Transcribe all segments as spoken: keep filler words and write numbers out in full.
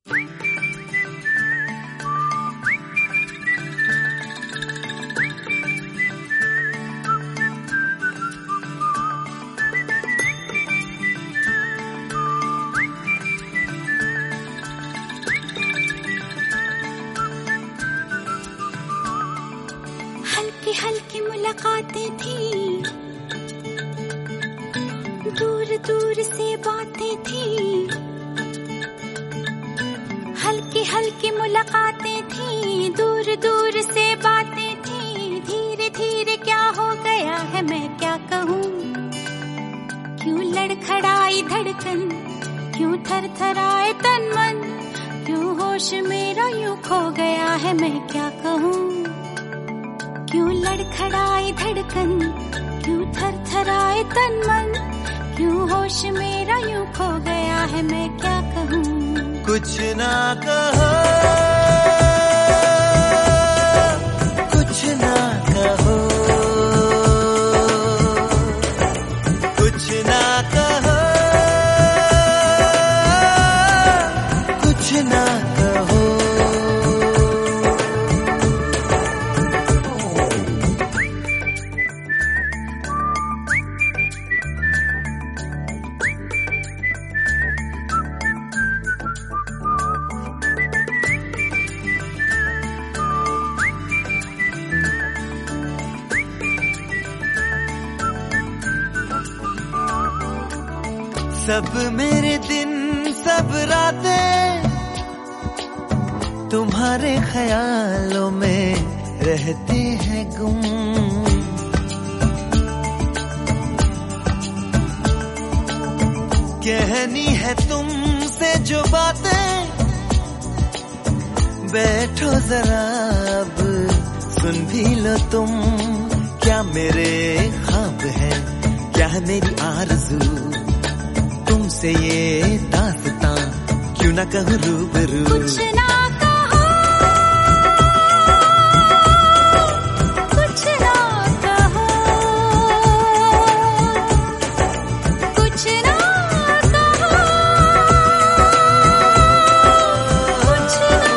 हल्की हल्की मुलाकातें थी, दूर दूर से बातें थी। हल्की हल्की मुलाकातें थी, दूर दूर से बातें थी। धीरे धीरे क्या हो गया है मैं क्या कहूँ, क्यों लड़खड़ाई धड़कन, क्यों थर थराए तन मन, क्यों होश मेरा यूं खो गया है मैं क्या कहूँ। क्यों लड़खड़ाई धड़कन, क्यों थर थराए तन मन, क्यों होश मेरा यूं खो गया है मैं क्या कहूँ। कुछ ना कहो, कुछ ना कहो, कुछ ना कहो, कुछ ना कहो। सब मेरे दिन सब रातें तुम्हारे ख्यालों में रहते हैं गुम। कहनी है तुमसे जो बातें, बैठो जरा अब सुन भी लो तुम। क्या मेरे ख्वाब है, क्या है मेरी आरज़ू, तुमसे ये दास्तां क्यों ना कहूँ रूबरू। कुछ ना कहो, कुछ ना कहो, कुछ ना कहो, कुछ ना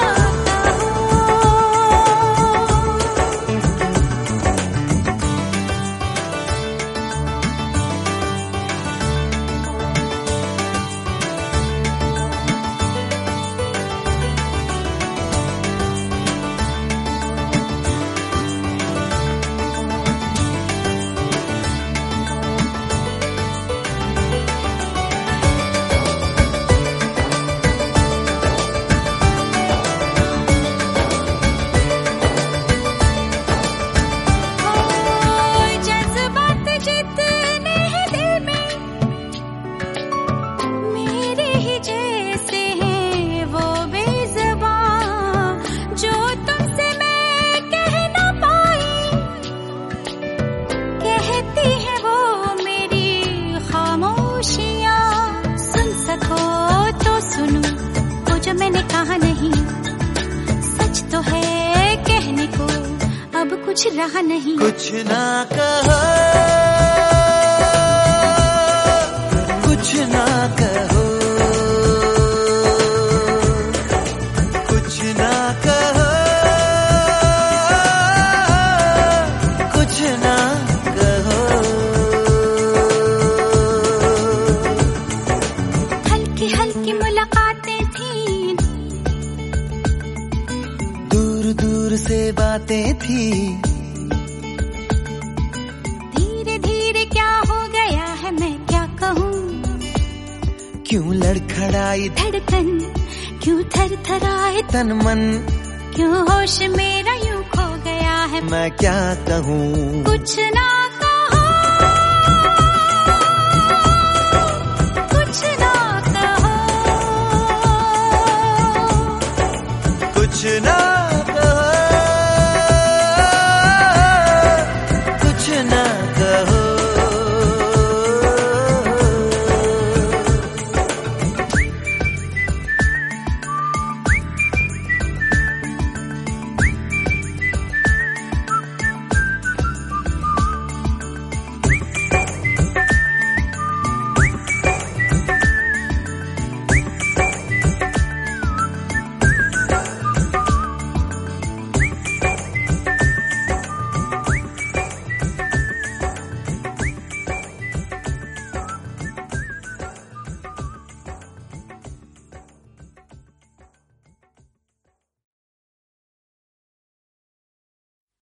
कुछ रहा नहीं। कुछ ना कहो, कुछ ना कहो, कुछ ना कहो, कुछ ना कहो। हल्की हल्की मुलाकातें थी, दूर दूर से बातें थी। धीरे धीरे क्या हो गया है मैं क्या कहूँ, क्यों लड़खड़ाई धड़कन, क्यों थर थराए तन मन, क्यों होश मेरा यूं खो गया है मैं क्या कहूँ। कुछ ना